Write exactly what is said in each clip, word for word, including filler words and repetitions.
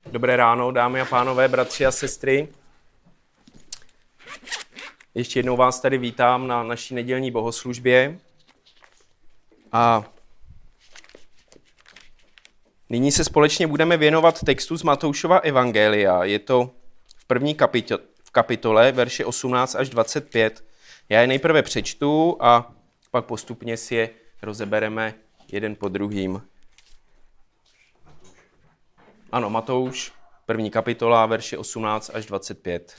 Dobré ráno, dámy a pánové, bratři a sestry. Ještě jednou vás tady vítám na naší nedělní bohoslužbě. A nyní se společně budeme věnovat textu z Matoušova evangelia. Je to v první kapitole, v kapitole, verše osmnáct až dvacet pět. Já je nejprve přečtu a pak postupně si je rozebereme jeden po druhým. Ano, Matouš, první kapitola, verše osmnáct až dvacet pět.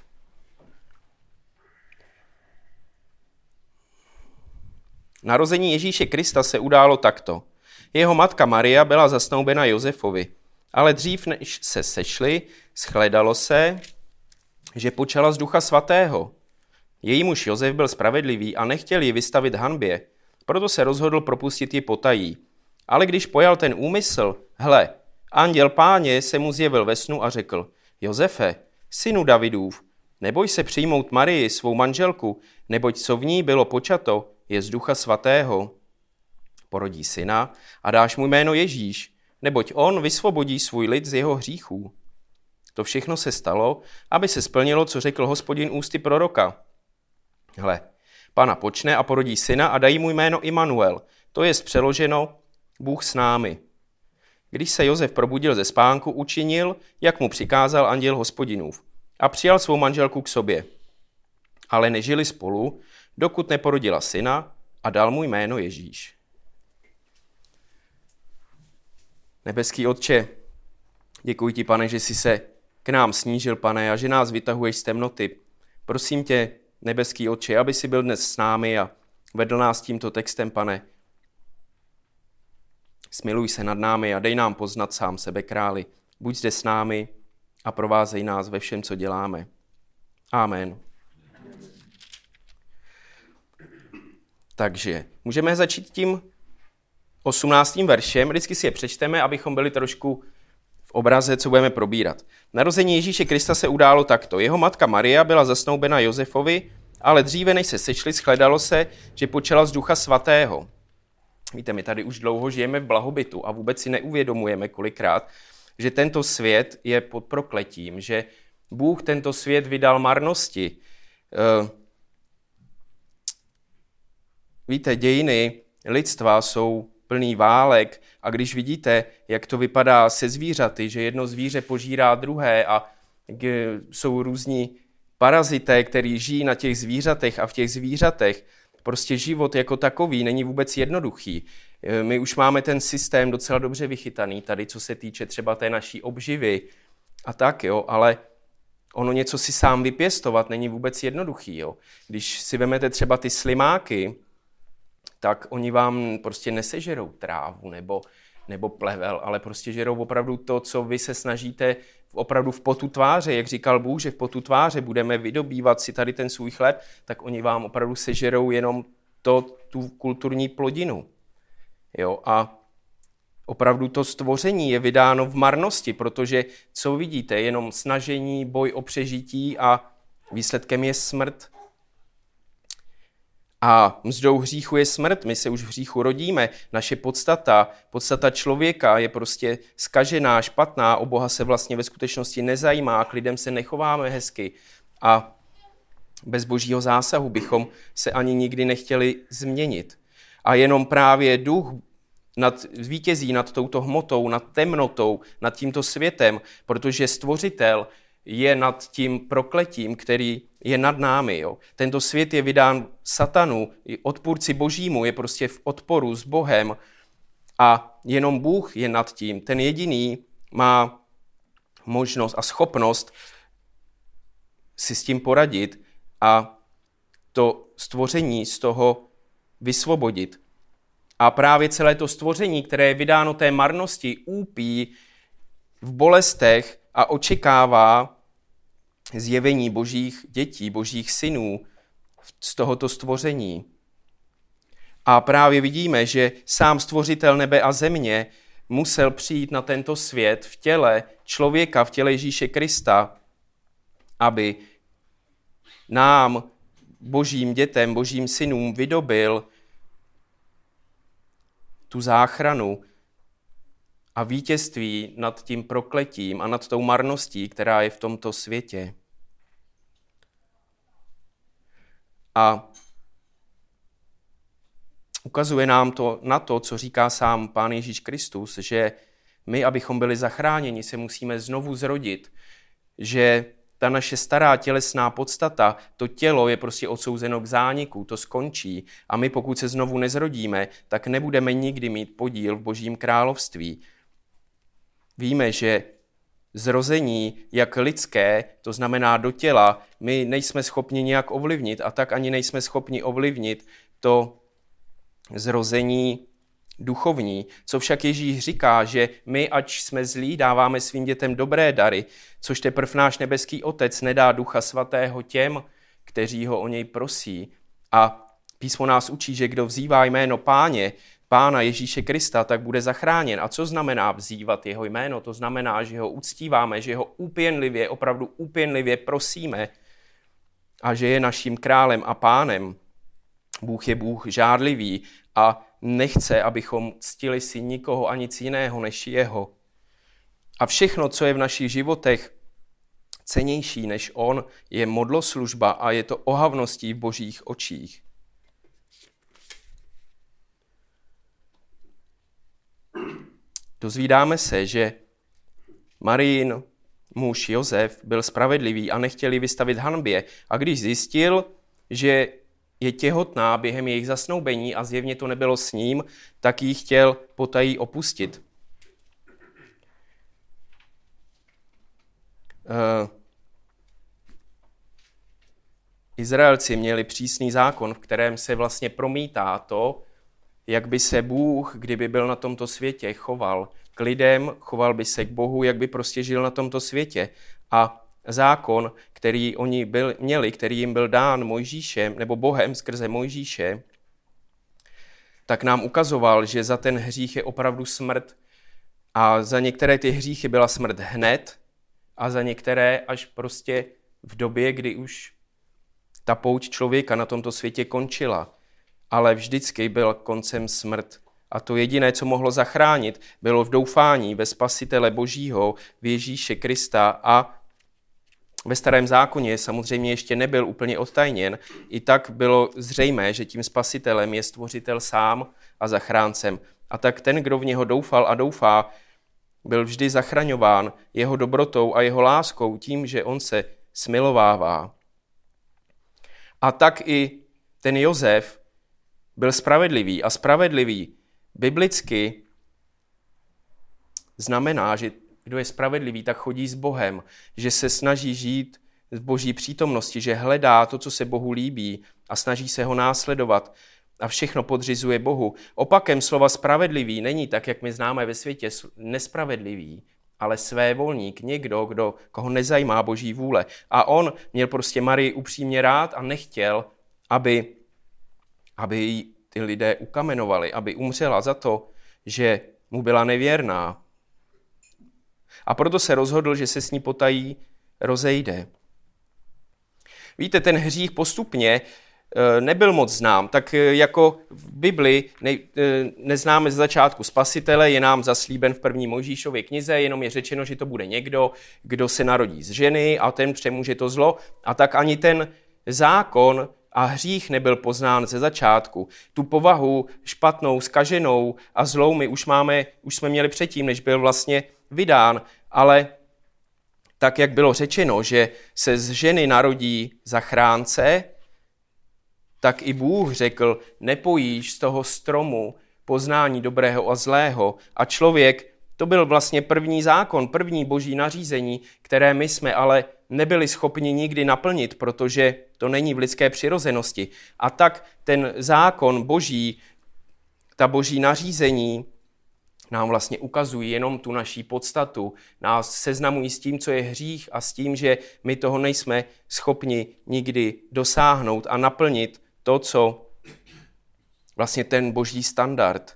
Narození Ježíše Krista se událo takto. Jeho matka Maria byla zasnoubena Josefovi, ale dřív než se sešli, shledalo se, že počala z Ducha Svatého. Její muž Josef byl spravedlivý a nechtěl ji vystavit hanbě, proto se rozhodl propustit ji potají. Ale když pojal ten úmysl, hle, anděl Páně se mu zjevil ve snu a řekl: Josefe, synu Davidův, neboj se přijmout Marii, svou manželku, neboť co v ní bylo počato, je z Ducha Svatého. Porodí syna a dáš mu jméno Ježíš, neboť on vysvobodí svůj lid z jeho hříchů. To všechno se stalo, aby se splnilo, co řekl Hospodin ústy proroka. Hle, Pana počne a porodí syna a dají mu jméno Immanuel, to je přeloženo Bůh s námi. Když se Josef probudil ze spánku, učinil, jak mu přikázal anděl Hospodinův, a přijal svou manželku k sobě. Ale nežili spolu, dokud neporodila syna, a dal mu jméno Ježíš. Nebeský Otče, děkuji ti, Pane, že jsi se k nám snížil, Pane, a že nás vytahuješ z temnoty. Prosím tě, nebeský Otče, aby jsi byl dnes s námi a vedl nás tímto textem, Pane. Smiluj se nad námi a dej nám poznat sám sebe, králi. Buď zde s námi a provázej nás ve všem, co děláme. Amen. Takže můžeme začít tím osmnáctým veršem. Vždycky si je přečteme, abychom byli trošku v obraze, co budeme probírat. Narození Ježíše Krista se událo takto. Jeho matka Maria byla zasnoubena Josefovi, ale dříve, než se sešli, shledalo se, že počala z Ducha Svatého. Víte, my tady už dlouho žijeme v blahobytu a vůbec si neuvědomujeme kolikrát, že tento svět je pod prokletím, že Bůh tento svět vydal marnosti. Víte, dějiny lidstva jsou plný válek a když vidíte, jak to vypadá se zvířaty, že jedno zvíře požírá druhé a jsou různí parazité, kteří žijí na těch zvířatech a v těch zvířatech, prostě život jako takový není vůbec jednoduchý. My už máme ten systém docela dobře vychytaný tady, co se týče třeba té naší obživy a tak, jo, ale ono něco si sám vypěstovat není vůbec jednoduchý, jo. Když si vemete třeba ty slimáky, tak oni vám prostě nesežerou trávu nebo, nebo plevel, ale prostě žerou opravdu to, co vy se snažíte opravdu v potu tváře, jak říkal Bůh, že v potu tváře budeme vydobývat si tady ten svůj chléb, tak oni vám opravdu sežerou jenom to, tu kulturní plodinu. Jo? A opravdu to stvoření je vydáno v marnosti, protože co vidíte, jenom snažení, boj o přežití a výsledkem je smrt. A mzdou hříchu je smrt, my se už v hříchu rodíme, naše podstata, podstata člověka je prostě zkažená, špatná, o Boha se vlastně ve skutečnosti nezajímá, k lidem se nechováme hezky a bez božího zásahu bychom se ani nikdy nechtěli změnit. A jenom právě duch nad, vítězí nad touto hmotou, nad temnotou, nad tímto světem, protože stvořitel je nad tím prokletím, který je nad námi. Jo. Tento svět je vydán satanu, odpůrci božímu, je prostě v odporu s Bohem a jenom Bůh je nad tím. Ten jediný má možnost a schopnost si s tím poradit a to stvoření z toho vysvobodit. A právě celé to stvoření, které je vydáno té marnosti, úpí v bolestech a očekává zjevení božích dětí, božích synů z tohoto stvoření. A právě vidíme, že sám stvořitel nebe a země musel přijít na tento svět v těle člověka, v těle Ježíše Krista, aby nám, božím dětem, božím synům vydobil tu záchranu a vítězství nad tím prokletím a nad tou marností, která je v tomto světě. A ukazuje nám to na to, co říká sám Pán Ježíš Kristus, že my, abychom byli zachráněni, se musíme znovu zrodit, že ta naše stará tělesná podstata, to tělo je prostě odsouzeno k zániku, to skončí a my, pokud se znovu nezrodíme, tak nebudeme nikdy mít podíl v Božím království. Víme, že zrození, jak lidské, to znamená do těla, my nejsme schopni nějak ovlivnit a tak ani nejsme schopni ovlivnit to zrození duchovní. Co však Ježíš říká, že my, ač jsme zlí, dáváme svým dětem dobré dary, což teprv náš nebeský Otec nedá Ducha Svatého těm, kteří ho o něj prosí. A písmo nás učí, že kdo vzývá jméno Páně, Pána Ježíše Krista, tak bude zachráněn. A co znamená vzývat jeho jméno? To znamená, že ho uctíváme, že ho úpěnlivě, opravdu úpěnlivě prosíme a že je naším králem a pánem. Bůh je Bůh žárlivý a nechce, abychom ctili si nikoho a nic jiného než jeho. A všechno, co je v našich životech cennější než on, je modloslužba a je to ohavností v Božích očích. Dozvídáme se, že Marijin muž Josef byl spravedlivý a nechtěl ji vystavit hanbě. A když zjistil, že je těhotná během jejich zasnoubení a zjevně to nebylo s ním, tak ji chtěl potají opustit. Uh, Izraelci měli přísný zákon, v kterém se vlastně promítá to, jak by se Bůh, kdyby byl na tomto světě, choval k lidem, choval by se k Bohu, jak by prostě žil na tomto světě. A zákon, který oni byl, měli, který jim byl dán Mojžíšem, nebo Bohem skrze Mojžíše, tak nám ukazoval, že za ten hřích je opravdu smrt. A za některé ty hříchy byla smrt hned a za některé až prostě v době, kdy už ta pouť člověka na tomto světě končila. Ale vždycky byl koncem smrt. A to jediné, co mohlo zachránit, bylo v doufání ve Spasitele Božího, v Ježíše Krista. A ve Starém zákoně samozřejmě ještě nebyl úplně odtajněn. I tak bylo zřejmé, že tím Spasitelem je Stvořitel sám a zachráncem. A tak ten, kdo v něho doufal a doufá, byl vždy zachraňován jeho dobrotou a jeho láskou tím, že on se smilovává. A tak i ten Josef byl spravedlivý. A spravedlivý biblicky znamená, že kdo je spravedlivý, tak chodí s Bohem, že se snaží žít v Boží přítomnosti, že hledá to, co se Bohu líbí a snaží se ho následovat a všechno podřizuje Bohu. Opakem slova spravedlivý není tak, jak my známe ve světě, nespravedlivý, ale svévolník, někdo, kdo, koho nezajímá Boží vůle. A on měl prostě Marii upřímně rád a nechtěl, aby, aby ty lidé ukamenovali, aby umřela za to, že mu byla nevěrná. A proto se rozhodl, že se s ní potají rozejde. Víte, ten hřích postupně nebyl moc znám, tak jako v Bibli ne, neznáme z začátku Spasitele, je nám zaslíben v první Mojžíšově knize, jenom je řečeno, že to bude někdo, kdo se narodí z ženy a ten přemůže to zlo. A tak ani ten zákon a hřích nebyl poznán ze začátku. Tu povahu špatnou, zkaženou a zlou my už, máme, už jsme měli předtím, než byl vlastně vydán, ale tak, jak bylo řečeno, že se z ženy narodí zachránce, tak i Bůh řekl, nepojíš z toho stromu poznání dobrého a zlého. A člověk, to byl vlastně první zákon, první boží nařízení, které my jsme ale nebyli schopni nikdy naplnit, protože to není v lidské přirozenosti. A tak ten zákon boží, ta boží nařízení nám vlastně ukazují jenom tu naší podstatu, nás seznamují s tím, co je hřích a s tím, že my toho nejsme schopni nikdy dosáhnout a naplnit to, co vlastně ten boží standard.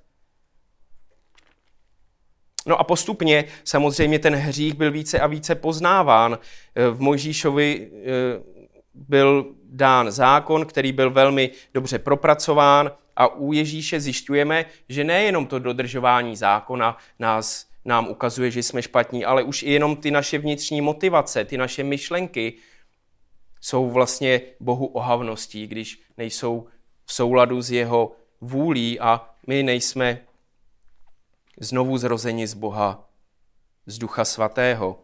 No a postupně samozřejmě ten hřích byl více a více poznáván. V Mojžíšovi byl dán zákon, který byl velmi dobře propracován a u Ježíše zjišťujeme, že nejenom to dodržování zákona nás nám ukazuje, že jsme špatní, ale už i jenom ty naše vnitřní motivace, ty naše myšlenky jsou vlastně Bohu ohavností, když nejsou v souladu s jeho vůlí a my nejsme znovu zrozeni z Boha, z Ducha Svatého.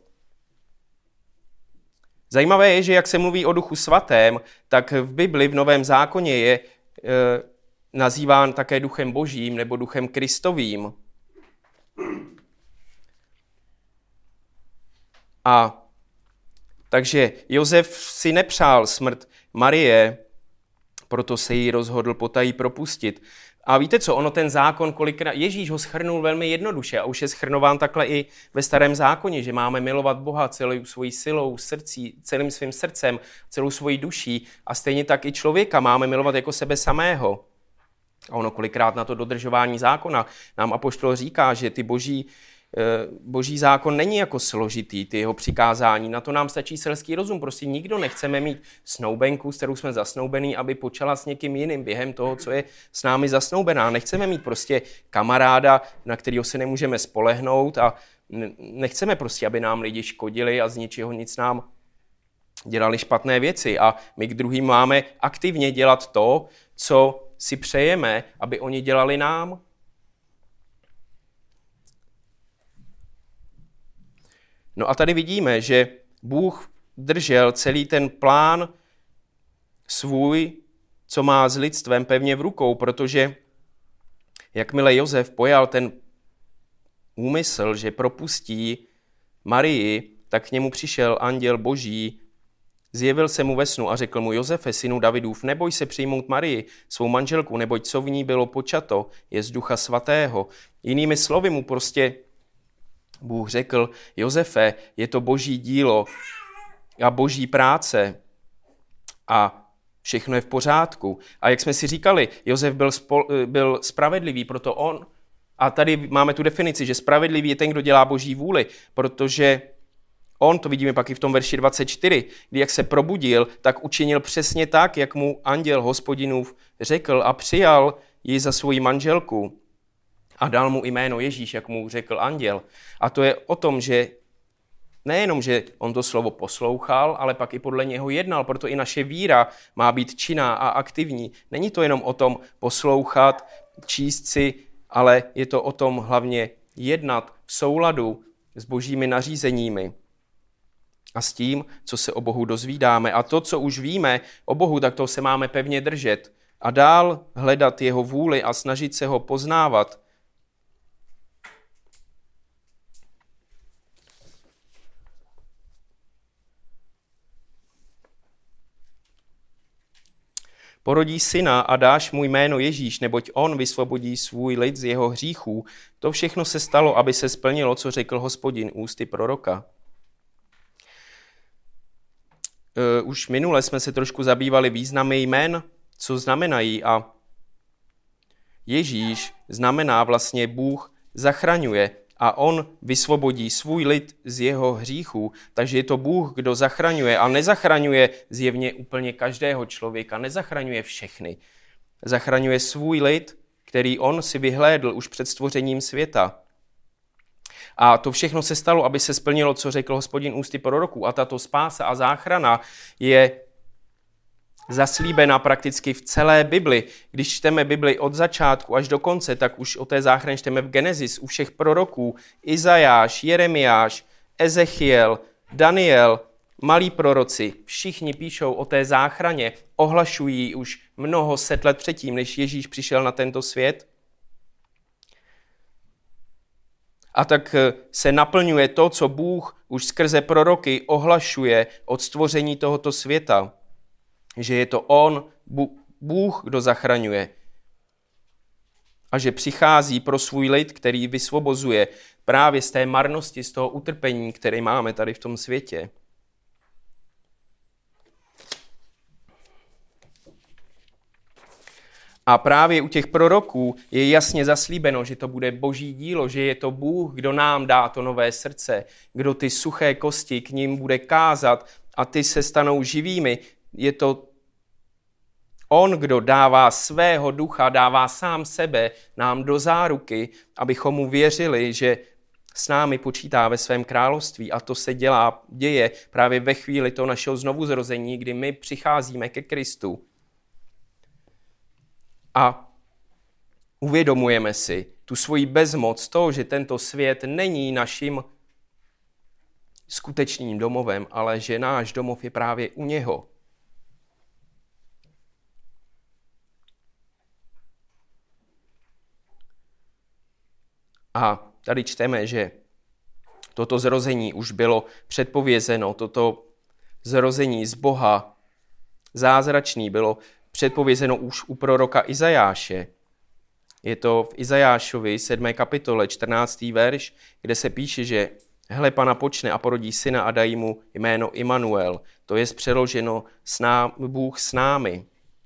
Zajímavé je, že jak se mluví o Duchu Svatém, tak v Bibli, v Novém zákoně je e, nazýván také Duchem Božím nebo Duchem Kristovým. A takže Josef si nepřál smrt Marie, proto se jí rozhodl potají propustit. A víte co, ono ten zákon, kolikrát Ježíš ho shrnul velmi jednoduše a už je shrnován takhle i ve Starém zákoně, že máme milovat Boha celou svojí silou, srdcí, celým svým srdcem, celou svojí duší a stejně tak i člověka máme milovat jako sebe samého. A ono kolikrát na to dodržování zákona nám apoštol říká, že ty boží, boží zákon není jako složitý, ty jeho přikázání, na to nám stačí selský rozum, prostě nikdo nechceme mít snoubenku, s kterou jsme zasnoubený, aby počala s někým jiným během toho, co je s námi zasnoubená. Nechceme mít prostě kamaráda, na kterého se nemůžeme spolehnout a nechceme prostě, aby nám lidi škodili a z ničeho nic nám dělali špatné věci a my k druhým máme aktivně dělat to, co si přejeme, aby oni dělali nám. No a tady vidíme, že Bůh držel celý ten plán svůj, co má s lidstvem, pevně v rukou, protože jakmile Josef pojal ten úmysl, že propustí Marii, tak k němu přišel anděl Boží, zjevil se mu ve snu a řekl mu: Josefe, synu Davidův, neboj se přijmout Marii, svou manželku, neboť co v ní bylo počato, je z Ducha Svatého. Jinými slovy mu prostě Bůh řekl: Josefe, je to Boží dílo a Boží práce a všechno je v pořádku. A jak jsme si říkali, Josef byl, spol, byl spravedlivý, proto on, a tady máme tu definici, že spravedlivý je ten, kdo dělá Boží vůli, protože on, to vidíme pak i v tom verši dvacet čtyři, kdy jak se probudil, tak učinil přesně tak, jak mu anděl Hospodinův řekl a přijal ji za svoji manželku. A dal mu jméno Ježíš, jak mu řekl anděl. A to je o tom, že nejenom, že on to slovo poslouchal, ale pak i podle něho jednal, proto i naše víra má být činná a aktivní. Není to jenom o tom poslouchat, číst si, ale je to o tom hlavně jednat v souladu s božími nařízeními a s tím, co se o Bohu dozvídáme. A to, co už víme o Bohu, tak to se máme pevně držet a dál hledat jeho vůli a snažit se ho poznávat. Porodí syna a dáš mu jméno Ježíš, neboť on vysvobodí svůj lid z jeho hříchů. To všechno se stalo, aby se splnilo, co řekl Hospodin ústy proroka. Už minule jsme se trošku zabývali významy jmen, co znamenají, a Ježíš znamená vlastně Bůh zachraňuje a on vysvobodí svůj lid z jeho hříchů. Takže je to Bůh, kdo zachraňuje a nezachraňuje zjevně úplně každého člověka, nezachraňuje všechny. Zachraňuje svůj lid, který on si vyhlédl už před stvořením světa. A to všechno se stalo, aby se splnilo, co řekl Hospodin ústy proroků. A tato spása a záchrana je zaslíbena prakticky v celé Bibli. Když čteme Bibli od začátku až do konce, tak už o té záchraně čteme v Genesis u všech proroků. Izajáš, Jeremiáš, Ezechiel, Daniel, malí proroci, všichni píšou o té záchraně, ohlašují už mnoho set let předtím, než Ježíš přišel na tento svět. A tak se naplňuje to, co Bůh už skrze proroky ohlašuje od stvoření tohoto světa. Že je to on, Bůh, kdo zachraňuje. A že přichází pro svůj lid, který vysvobozuje právě z té marnosti, z toho utrpení, které máme tady v tom světě. A právě u těch proroků je jasně zaslíbeno, že to bude boží dílo, že je to Bůh, kdo nám dá to nové srdce, kdo ty suché kosti k ním bude kázat a ty se stanou živými. Je to on, kdo dává svého ducha, dává sám sebe nám do záruky, abychom mu věřili, že s námi počítá ve svém království a to se dělá, děje právě ve chvíli toho našeho znovuzrození, kdy my přicházíme ke Kristu a uvědomujeme si tu svoji bezmoc toho, že tento svět není naším skutečným domovem, ale že náš domov je právě u něho. A tady čteme, že toto zrození už bylo předpovězeno, toto zrození z Boha zázračný bylo předpovězeno už u proroka Izajáše. Je to v Izajášovi sedmé kapitole, čtrnáctý verš, kde se píše, že hle, Pana počne a porodí syna a dají mu jméno Immanuel. To je přeloženo Bůh s námi.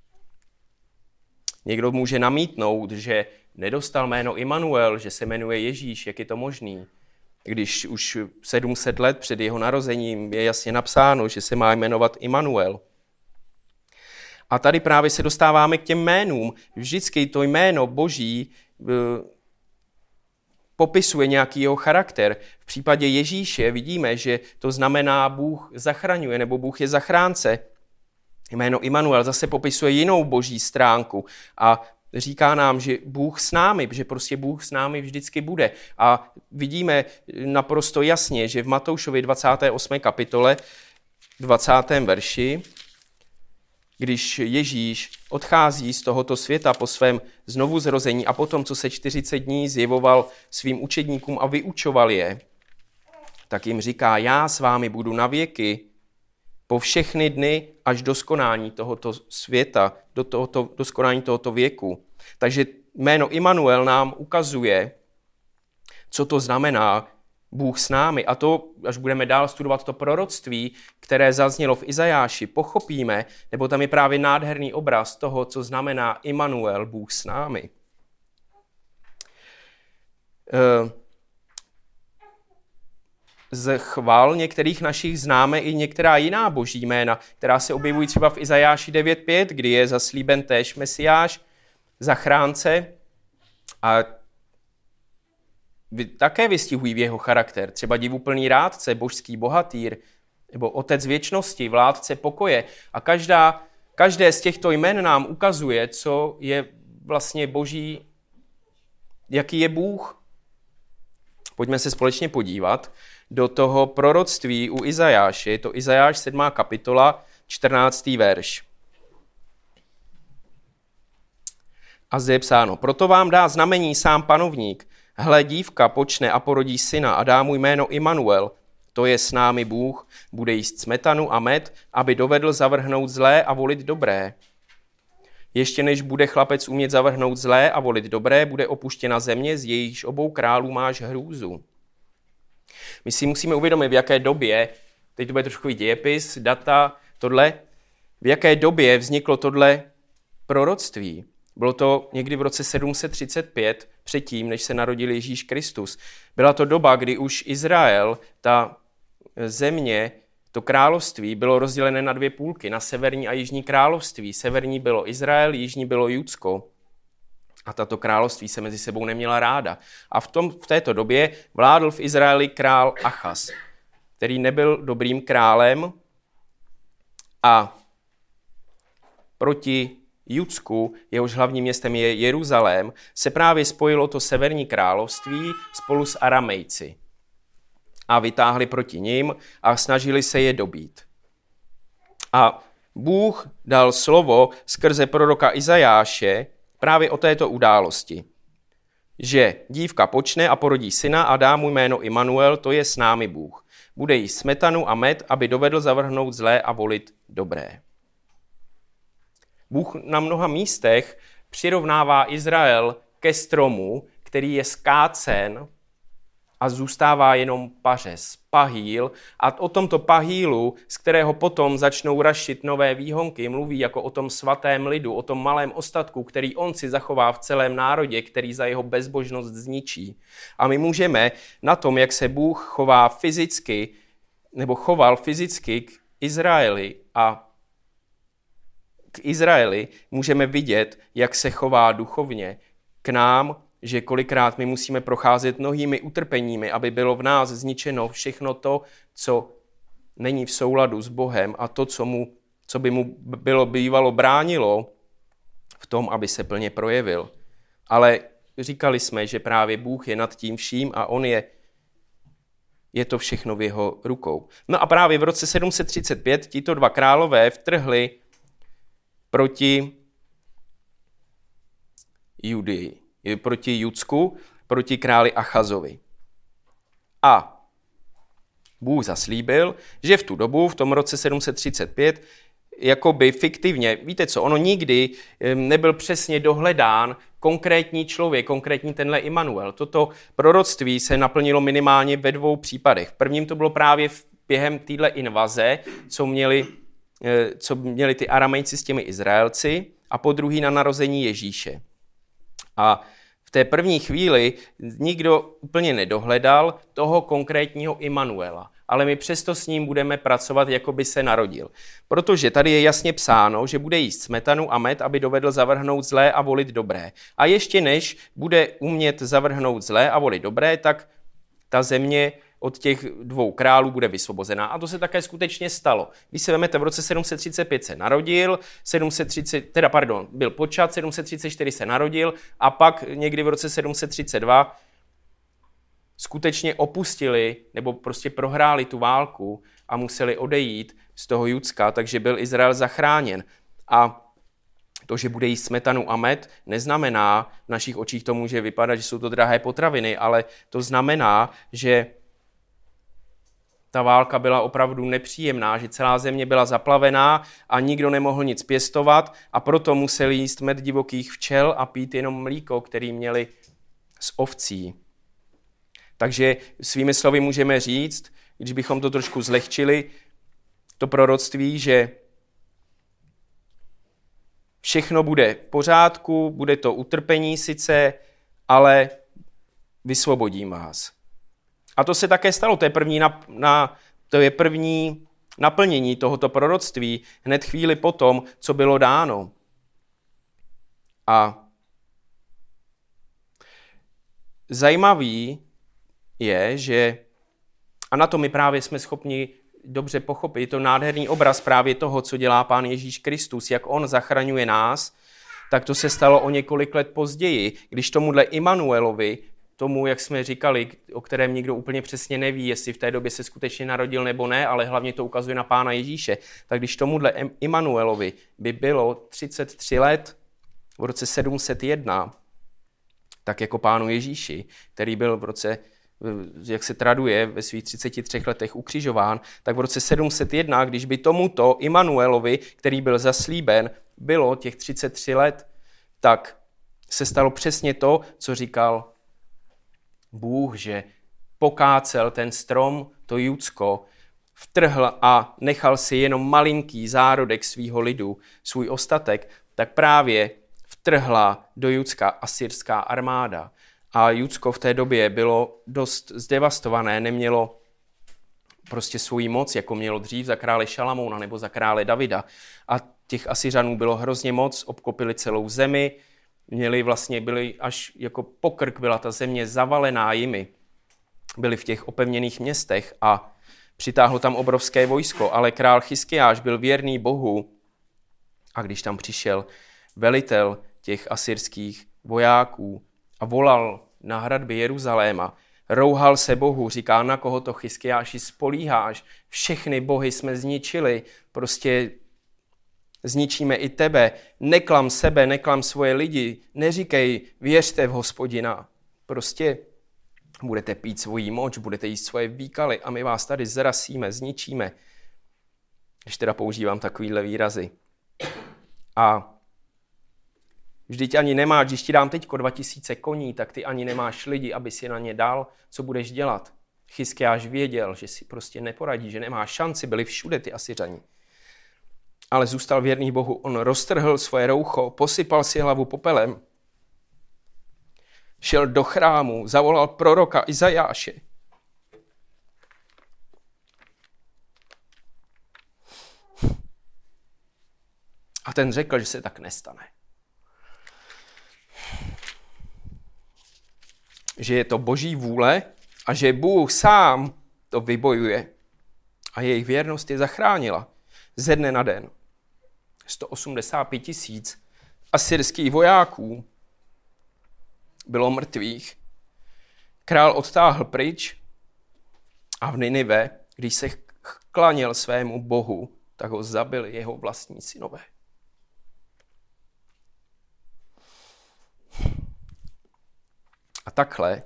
Někdo může namítnout, že nedostal jméno Immanuel, že se jmenuje Ježíš, jak je to možný? Když už sedm set let před jeho narozením je jasně napsáno, že se má jmenovat Immanuel. A tady právě se dostáváme k těm jménům. Vždycky to jméno Boží e, popisuje nějaký jeho charakter. V případě Ježíše vidíme, že to znamená Bůh zachraňuje, nebo Bůh je zachránce. Jméno Immanuel zase popisuje jinou boží stránku a říká nám, že Bůh s námi, že prostě Bůh s námi vždycky bude. A vidíme naprosto jasně, že v Matoušově dvacáté osmé kapitole, dvacátém verši, když Ježíš odchází z tohoto světa po svém znovuzrození a potom, co se čtyřicet dní zjevoval svým učedníkům a vyučoval je, tak jim říká, já s vámi budu na věky, po všechny dny až do skonání tohoto světa, do, tohoto, do skonání tohoto věku. Takže jméno Immanuel nám ukazuje, co to znamená Bůh s námi. A to, až budeme dál studovat to proroctví, které zaznělo v Izajáši, pochopíme, nebo tam je právě nádherný obraz toho, co znamená Immanuel, Bůh s námi. Z chval některých našich známe i některá jiná boží jména, která se objevují třeba v Izajáši devět pět, kdy je zaslíben též Mesiáš, zachránce a také vystihují v jeho charakter. Třeba divuplný rádce, božský bohatýr, nebo otec věčnosti, vládce pokoje. A každá, každé z těchto jmen nám ukazuje, co je vlastně boží, jaký je Bůh. Pojďme se společně podívat do toho proroctví u Izajáše. Je to Izajáš sedmá kapitola, čtrnáctý verš. A zde je psáno, proto vám dá znamení sám panovník. Hle, dívka počne a porodí syna a dá mu jméno Immanuel. To je s námi Bůh, bude jíst smetanu a med, aby dovedl zavrhnout zlé a volit dobré. Ještě než bude chlapec umět zavrhnout zlé a volit dobré, bude opuštěna země, z jejíž obou králů máš hrůzu. My si musíme uvědomit, v jaké době, teď to bude trošku dějepis, data, tohle, v jaké době vzniklo tohle proroctví. Bylo to někdy v roce sedm set třicet pět, předtím, než se narodil Ježíš Kristus. Byla to doba, kdy už Izrael, ta země, to království, bylo rozdělené na dvě půlky, na severní a jižní království. Severní bylo Izrael, jižní bylo Judsko. A tato království se mezi sebou neměla ráda. A v, tom, v této době vládl v Izraeli král Achaz, který nebyl dobrým králem a proti Judsku, jehož hlavním městem je Jeruzalém, se právě spojilo to severní království spolu s Aramejci. A vytáhli proti nim a snažili se je dobít. A Bůh dal slovo skrze proroka Izajáše právě o této události, že dívka počne a porodí syna a dá mu jméno Immanuel, to je s námi Bůh. Bude jíst smetanu a med, aby dovedl zavrhnout zlé a volit dobré. Bůh na mnoha místech přirovnává Izrael ke stromu, který je skácen a zůstává jenom pařez, pahýl. A o tomto pahýlu, z kterého potom začnou rašit nové výhonky, mluví jako o tom svatém lidu, o tom malém ostatku, který on si zachová v celém národě, který za jeho bezbožnost zničí. A my můžeme na tom, jak se Bůh chová fyzicky, nebo choval fyzicky k Izraeli a k Izraeli, můžeme vidět, jak se chová duchovně k nám, že kolikrát my musíme procházet mnohými utrpeními, aby bylo v nás zničeno všechno to, co není v souladu s Bohem a to, co, mu, co by mu bylo bývalo bránilo v tom, aby se plně projevil. Ale říkali jsme, že právě Bůh je nad tím vším a on je, je to všechno v jeho rukou. No a právě v roce sedm set třicet pět tito dva králové vtrhli proti Judii, proti Judsku, proti králi Achazovi. A Bůh zaslíbil, že v tu dobu, v tom roce sedm set třicet pět, jakoby fiktivně, víte co, ono nikdy nebyl přesně dohledán konkrétní člověk, konkrétní tenhle Immanuel. Toto proroctví se naplnilo minimálně ve dvou případech. V prvním to bylo právě během téhle invaze, co měli, co měli ty Aramejci s těmi Izraelci, a po druhý na narození Ježíše. A v té první chvíli nikdo úplně nedohledal toho konkrétního Immanuela, ale my přesto s ním budeme pracovat, jako by se narodil. Protože tady je jasně psáno, že bude jíst smetanu a med, aby dovedl zavrhnout zlé a volit dobré. A ještě než bude umět zavrhnout zlé a volit dobré, tak ta země od těch dvou králů bude vysvobozená. A to se také skutečně stalo. Když se vezmete, v roce sedm set třicet pět se narodil, sedm set třicet, teda pardon, byl počat, sedm set třicet čtyři se narodil a pak někdy v roce sedm set třicet dva skutečně opustili nebo prostě prohráli tu válku a museli odejít z toho Judska, takže byl Izrael zachráněn. A to, že bude jíst smetanu a med, neznamená, v našich očích to může vypadat, že jsou to drahé potraviny, ale to znamená, že ta válka byla opravdu nepříjemná, že celá země byla zaplavená a nikdo nemohl nic pěstovat a proto museli jíst med divokých včel a pít jenom mlíko, který měli z ovcí. Takže svými slovy můžeme říct, když bychom to trošku zlehčili, to proroctví, že všechno bude v pořádku, bude to utrpení sice, ale vysvobodím vás. A to se také stalo, to je první, na, na, to je první naplnění tohoto proroctví hned chvíli potom, co bylo dáno. A zajímavý je, že, a na to my právě jsme schopni dobře pochopit, je to nádherný obraz právě toho, co dělá Pán Ježíš Kristus, jak on zachraňuje nás, tak to se stalo o několik let později, když tomuhle Immanuelovi, tomu, jak jsme říkali, o kterém nikdo úplně přesně neví, jestli v té době se skutečně narodil nebo ne, ale hlavně to ukazuje na Pána Ježíše, tak když tomuhle Immanuelovi by bylo třicet tři let v roce sedm set jedna, tak jako Pánu Ježíši, který byl v roce, jak se traduje, ve svých třiceti třech letech ukřižován, tak v roce sedm set jedna, když by tomuto Immanuelovi, který byl zaslíben, bylo těch třicet tři let, tak se stalo přesně to, co říkal Bůh, že pokácel ten strom, to Judsko, vtrhl a nechal si jenom malinký zárodek svýho lidu, svůj ostatek, tak právě vtrhla do Judska asyrská armáda. A Judsko v té době bylo dost zdevastované, nemělo prostě svou moc, jako mělo dřív za krále Šalamouna nebo za krále Davida. A těch Asyřanů bylo hrozně moc, obklopili celou zemi, měli vlastně, byli až jako pokrk, byla ta země zavalená jimi. Byli v těch opevněných městech a přitáhlo tam obrovské vojsko, ale král Chiskiáš byl věrný Bohu a když tam přišel velitel těch asyrských vojáků a volal na hradbě Jeruzaléma, rouhal se Bohu, říká, na koho to Chiskiáši spolíháš, všechny bohy jsme zničili, prostě zničíme i tebe, neklam sebe, neklam svoje lidi, neříkej, věřte v Hospodina, prostě budete pít svoji moč, budete jíst svoje výkaly a my vás tady zrasíme, zničíme, když teda používám takovýhle výrazy. A vždyť ani nemáš, když ti dám teďko dva tisíce koní, tak ty ani nemáš lidi, aby si na ně dal, co budeš dělat. Chiskiáš věděl, že si prostě neporadí, že nemá šanci, byli všude ty Asyřani. Ale zůstal věrný Bohu. On roztrhl svoje roucho, posypal si hlavu popelem, šel do chrámu, zavolal proroka Izajáše. A ten řekl, že se tak nestane. že je to Boží vůle a že Bůh sám to vybojuje. A jejich věrnost je zachránila ze dne na den. sto osmdesát pět tisíc asyrských vojáků bylo mrtvých. Král odtáhl pryč a v Ninive, když se klaněl svému bohu, tak ho zabili jeho vlastní synové. A takhle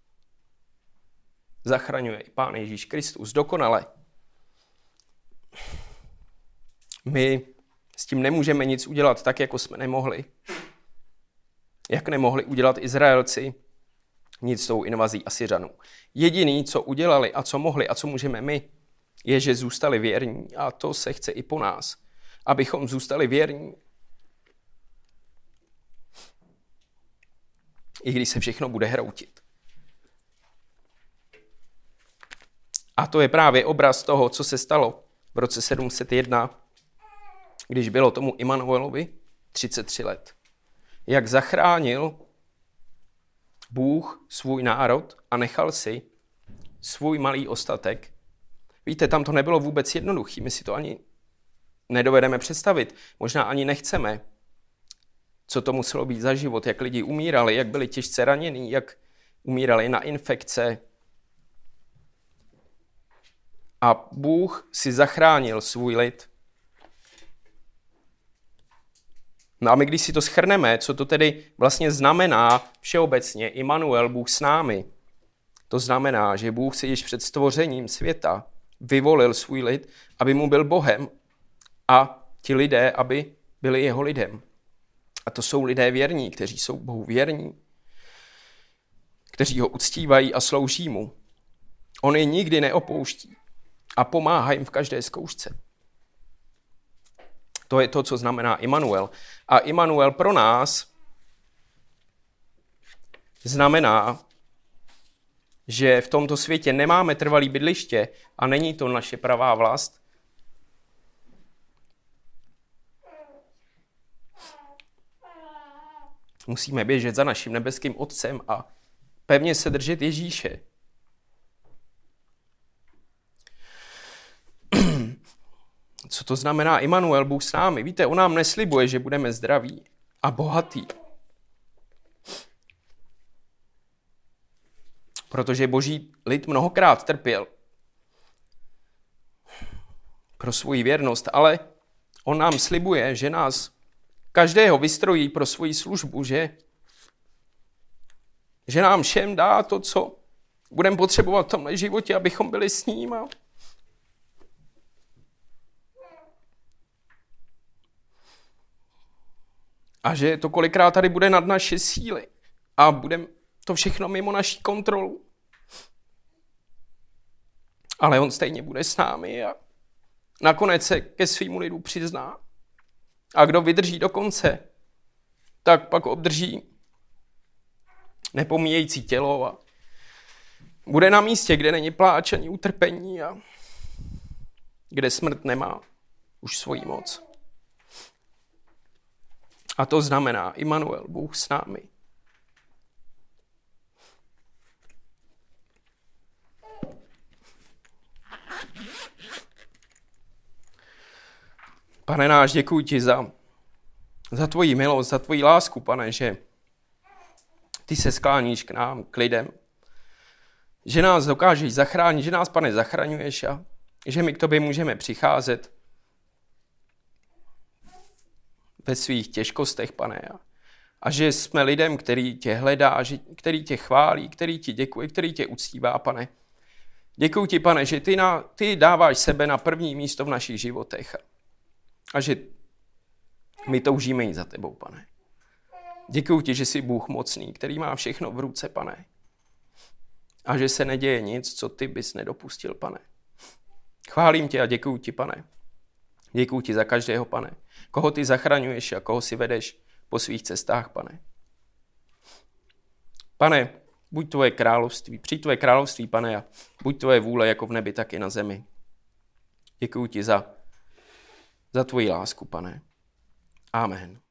zachraňuje i Pán Ježíš Kristus dokonale. My s tím nemůžeme nic udělat tak, jako jsme nemohli. Jak nemohli udělat Izraelci nic s tou invazí Asyřanů. Jediný, co udělali a co mohli a co můžeme my, je, že zůstali věrní. A to se chce i po nás. Abychom zůstali věrní. I když se všechno bude hroutit. A to je právě obraz toho, co se stalo v roce sedm set jedna, když bylo tomu Immanuelovi třicet tři let. Jak zachránil Bůh svůj národ a nechal si svůj malý ostatek. Víte, tam to nebylo vůbec jednoduché, my si to ani nedovedeme představit, možná ani nechceme, co to muselo být za život, jak lidi umírali, jak byli těžce ranění, jak umírali na infekce. A Bůh si zachránil svůj lid. No a my, když si to shrneme, co to tedy vlastně znamená všeobecně, Immanuel, Bůh s námi, to znamená, že Bůh si již před stvořením světa vyvolil svůj lid, aby mu byl Bohem a ti lidé, aby byli jeho lidem. A to jsou lidé věrní, kteří jsou Bohu věrní, kteří ho uctívají a slouží mu. On je nikdy neopouští a pomáhá jim v každé zkoušce. To je to, co znamená Immanuel. A Immanuel pro nás znamená, že v tomto světě nemáme trvalé bydliště a není to naše pravá vlast. Musíme běžet za naším nebeským Otcem a pevně se držet Ježíše. Co to znamená Immanuel, Bůh s námi? Víte, on nám neslibuje, že budeme zdraví a bohatí. Protože Boží lid mnohokrát trpěl pro svou věrnost, ale on nám slibuje, že nás každého vystrojí pro svoji službu, že, že nám všem dá to, co budeme potřebovat v tomhle životě, abychom byli s ním. A A že to kolikrát tady bude nad naše síly a bude to všechno mimo naší kontrolu. Ale on stejně bude s námi a nakonec se ke svýmu lidu přizná. A kdo vydrží do konce, tak pak obdrží nepomíjející tělo a bude na místě, kde není pláč ani utrpení a kde smrt nemá už svoji moc. A to znamená Immanuel, Bůh s námi. Pane náš, děkuji ti za, za tvoji milost, za tvoji lásku, pane, že ty se skláníš k nám, k lidem, že nás dokážeš zachránit, že nás, pane, zachraňuješ a že my k tobě můžeme přicházet ve svých těžkostech, pane. A že jsme lidem, který tě hledá, který tě chválí, který ti děkuje, který tě uctívá, pane. Děkuji ti, pane, že ty, na, ty dáváš sebe na první místo v našich životech a že my toužíme jít za tebou, pane. Děkuji ti, že jsi Bůh mocný, který má všechno v ruce, pane. A že se neděje nic, co ty bys nedopustil, pane. Chválím tě a děkuji ti, pane. Děkuji ti za každého, pane. Koho ty zachraňuješ a koho si vedeš po svých cestách, pane. Pane, buď tvoje království, přijď tvoje království, pane, a buď tvoje vůle jako v nebi, tak i na zemi. Děkuji ti za, za tvoji lásku, pane. Amen.